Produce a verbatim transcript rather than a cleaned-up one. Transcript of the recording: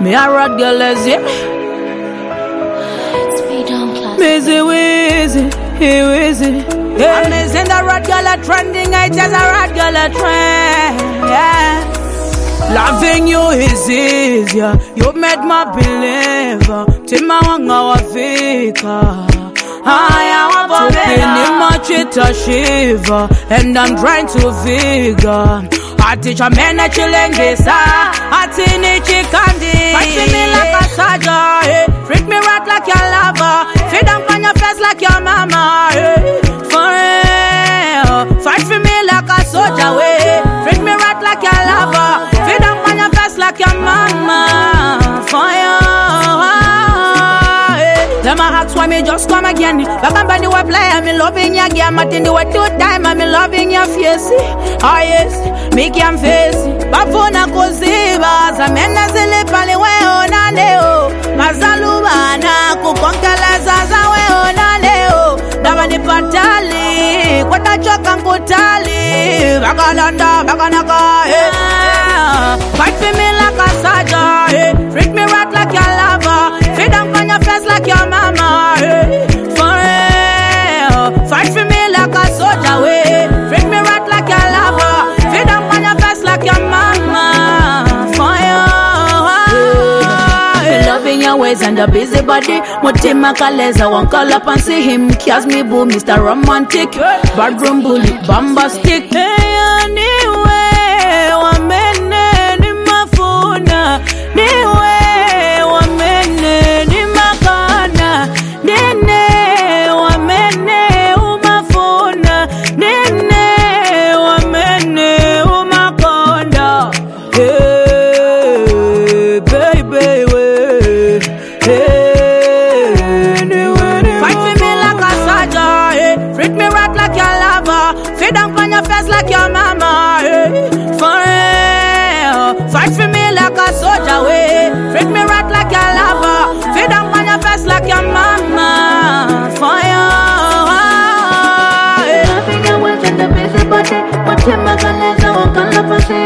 Me a road girl is yeah. Busy, wheezy, wheezy. Yeah. I'm missing the road girl a trending. I just a road girl a trend. Yeah. Loving you is easier. You made my believer. Tima wanga wafika. I want to be a shiva, and I'm trying to figure. I teach a man a chillengesa. I teach a candy. Fight me like a soldier, eh. Freak me right like your lover. Feed up on your face like your mama, eh. For real. Fight for me like a soldier, eh. Freak me right like your lover. Feed up on your face like your mama. For you. Them a ask why me just come again. Back and body we play, I'm loving your game. I think do it two time, I'm loving your face. Oh yes, me can face it. Bafuna kuziba, zamena zile pale we onaneo. Mazaluba na kukonkela zaza we onaneo. Dama ni patali, kwa tachoka nkutali. Bakalanda, bakanaka, eh. Fight for me like a soldier, eh. Freak me right like your lover. Feed up on your face like your mama, eh. For real. Fight for me like a soldier, way. Freak me right like your lover. Feed up on your face like your mama. For you. Loving your ways and a busy body. Mutima kaleza, one call up and see him. Kiss me boo, Mister Romantic. Bedroom bully, bombastic. Hey, anyway, one minute in my phone. Anyway. Like your mama, eh. For real. Fight for me like a soldier, way. Freak me right like your lover. Feed up on your face like your mama. For you. Loving your ways and the busy body. But you're my galera, walk on the